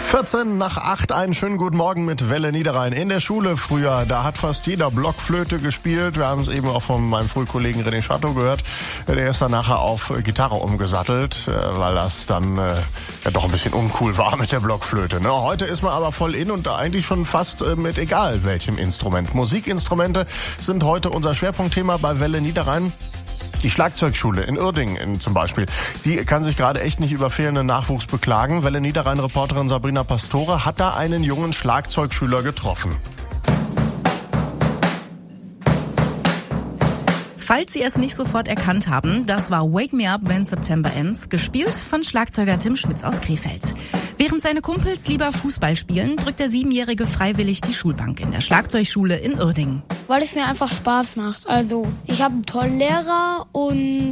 7:14, einen schönen guten Morgen mit Welle Niederrhein. In der Schule früher, da hat fast jeder Blockflöte gespielt. Wir haben es eben auch von meinem Frühkollegen René Chateau gehört. Der ist dann nachher auf Gitarre umgesattelt, weil das dann ja doch ein bisschen uncool war mit der Blockflöte. Ne? Heute ist man aber voll in und eigentlich schon fast mit egal welchem Instrument. Musikinstrumente sind heute unser Schwerpunktthema bei Welle Niederrhein. Die Schlagzeugschule in Uerdingen zum Beispiel, die kann sich gerade echt nicht über fehlenden Nachwuchs beklagen. Welle Niederrhein-Reporterin Sabrina Pastore hat da einen jungen Schlagzeugschüler getroffen. Falls Sie es nicht sofort erkannt haben, das war Wake Me Up When September Ends, gespielt von Schlagzeuger Tim Schmitz aus Krefeld. Während seine Kumpels lieber Fußball spielen, drückt der 7-Jährige freiwillig die Schulbank in der Schlagzeugschule in Uerdingen. Weil es mir einfach Spaß macht. Also, ich habe einen tollen Lehrer und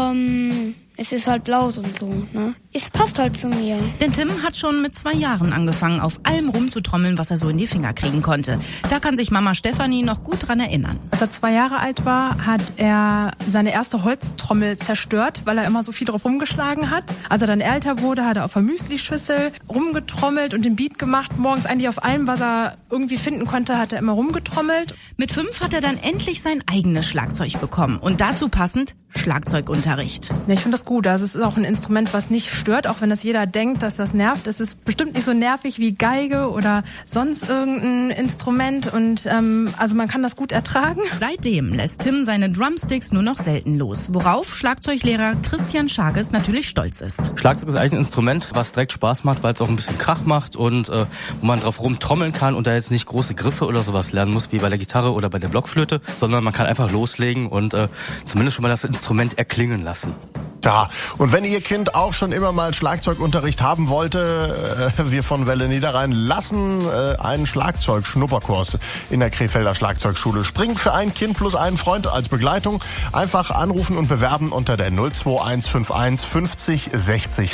es ist halt laut und so, ne? Es passt halt zu mir. Denn Tim hat schon mit 2 Jahren angefangen, auf allem rumzutrommeln, was er so in die Finger kriegen konnte. Da kann sich Mama Stefanie noch gut dran erinnern. Als er 2 Jahre alt war, hat er seine erste Holztrommel zerstört, weil er immer so viel drauf rumgeschlagen hat. Als er dann älter wurde, hat er auf der Müslischüssel rumgetrommelt und den Beat gemacht. Morgens eigentlich auf allem, was er irgendwie finden konnte, hat er immer rumgetrommelt. Mit 5 hat er dann endlich sein eigenes Schlagzeug bekommen und dazu passend Schlagzeugunterricht. Ja, ich finde das gut. Also es ist auch ein Instrument, was nicht stört, auch wenn das jeder denkt, dass das nervt. Es ist bestimmt nicht so nervig wie Geige oder sonst irgendein Instrument und also man kann das gut ertragen. Seitdem lässt Tim seine Drumsticks nur noch selten los, worauf Schlagzeuglehrer Christian Schages natürlich stolz ist. Schlagzeug ist eigentlich ein Instrument, was direkt Spaß macht, weil es auch ein bisschen Krach macht und wo man drauf rumtrommeln kann und da jetzt nicht große Griffe oder sowas lernen muss, wie bei der Gitarre oder bei der Blockflöte, sondern man kann einfach loslegen und zumindest schon mal das Instrument erklingen lassen. Ja, und wenn Ihr Kind auch schon immer mal Schlagzeugunterricht haben wollte, wir von Welle Niederrhein lassen einen Schlagzeug-Schnupperkurs in der Krefelder Schlagzeugschule. Springt für ein Kind plus einen Freund als Begleitung. Einfach anrufen und bewerben unter der 02151 50 60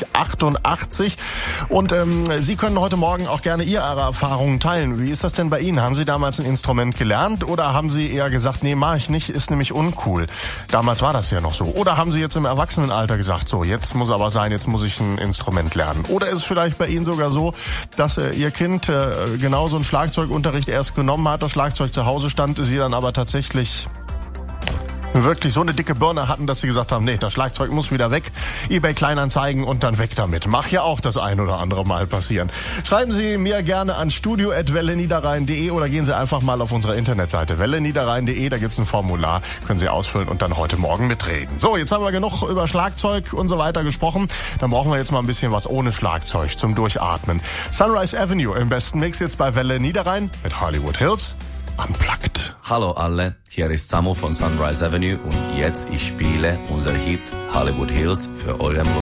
88. Und Sie können heute Morgen auch gerne Ihre Erfahrungen teilen. Wie ist das denn bei Ihnen? Haben Sie damals ein Instrument gelernt oder haben Sie eher gesagt, nee, mach ich nicht, ist nämlich uncool? Damals war das ja noch so. Oder haben Sie jetzt im Erwachsenenalter gesagt, so, jetzt muss aber sein, jetzt muss ich ein Instrument lernen. Oder ist es vielleicht bei Ihnen sogar so, dass Ihr Kind genau so einen Schlagzeugunterricht erst genommen hat, das Schlagzeug zu Hause stand, Sie dann aber tatsächlich wirklich so eine dicke Birne hatten, dass sie gesagt haben, nee, das Schlagzeug muss wieder weg, eBay Kleinanzeigen und dann weg damit. Mag ja auch das ein oder andere Mal passieren. Schreiben Sie mir gerne an studio@welleniederrhein.de oder gehen Sie einfach mal auf unsere Internetseite welleniederrhein.de, da gibt's ein Formular, können Sie ausfüllen und dann heute Morgen mitreden. So, jetzt haben wir genug über Schlagzeug und so weiter gesprochen, dann brauchen wir jetzt mal ein bisschen was ohne Schlagzeug zum Durchatmen. Sunrise Avenue im besten Mix jetzt bei Welle Niederrhein mit Hollywood Hills Unplugged. Hallo alle, hier ist Samo von Sunrise Avenue und jetzt ich spiele unser Hit Hollywood Hills für euren